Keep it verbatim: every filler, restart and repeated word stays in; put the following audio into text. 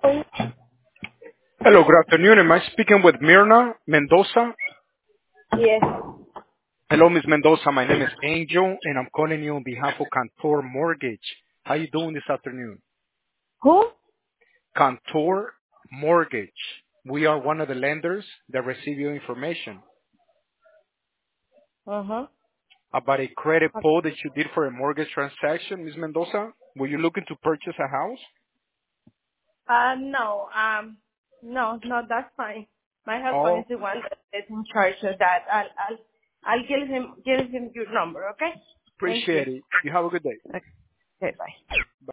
Hello, good afternoon. Am I speaking with Mirna Mendoza? Yes. Hello, Miss Mendoza. My name is Angel, and I'm calling you on behalf of Cantor Mortgage. How you doing this afternoon? Who? Cantor Mortgage. We are one of the lenders that receive your information Uh-huh. about a credit pull that you did for a mortgage transaction, Miss Mendoza. Were you looking to purchase a house? Uh, no, um, no, no, that's fine. My husband Oh, is the one that is in charge of that. I'll, I'll, I'll give him, give him your number, okay? Thank you. appreciate it. You have a good day. Okay, bye.